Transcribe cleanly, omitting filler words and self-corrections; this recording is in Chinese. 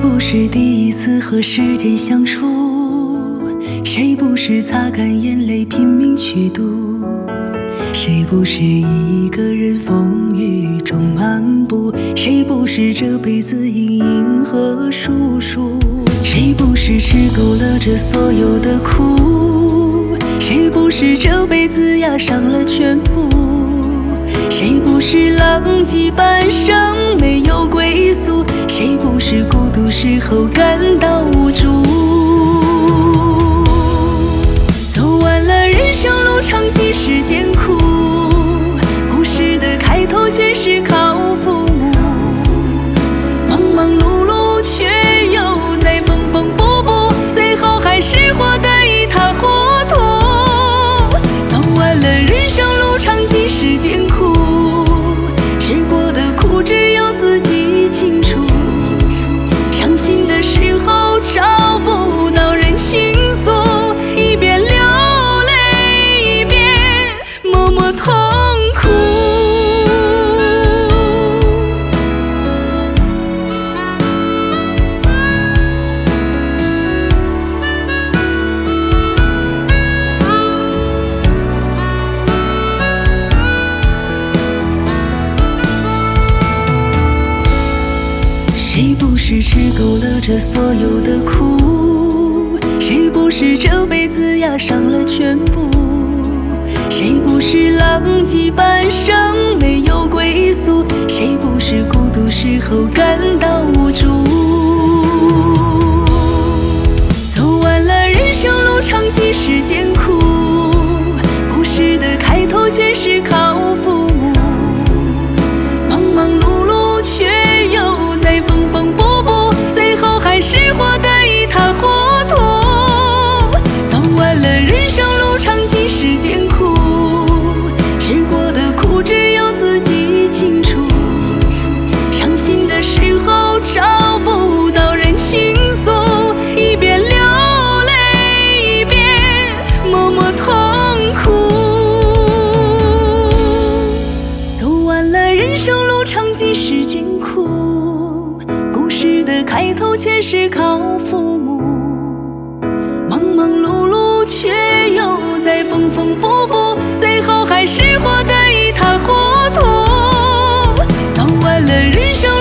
不是第一次和时间相处？谁不是擦干眼泪拼命去渡？谁不是一个人风雨中漫步？谁不是这辈子隐隐和数数？谁不是吃够了这所有的苦？谁不是这辈子押上了全部？谁不是浪迹半生没有归宿？谁不是孤独时候感到无助？走完了人生路长，几世艰苦，故事的开头全是靠父母，忙忙碌碌却又在缝缝补补，最后还是活得一塌糊涂。走完了人生路长，几世艰苦，吃过的苦只有自己清楚，伤心的时候找不到人倾诉，一边流泪一边默默痛苦。谁不是吃够了这所有的苦？谁不是这辈子押上了全部？谁不是浪迹半生没有归宿？谁不是孤独时候感到无助？走完了人生路长，几世艰苦，故事的开头全是靠父母，忙忙碌碌却又在缝缝补补，最后还是活得一塌糊涂。走完了人生路长，几世艰苦，吃过的苦只有自己清楚，伤心的时候找不到人倾诉，一边流泪一边默默痛苦。走完了人生路长，几世艰苦，故事的开头全是靠父母，忙忙碌碌却又在缝缝补补，最后还是活得一塌糊涂。走完了人生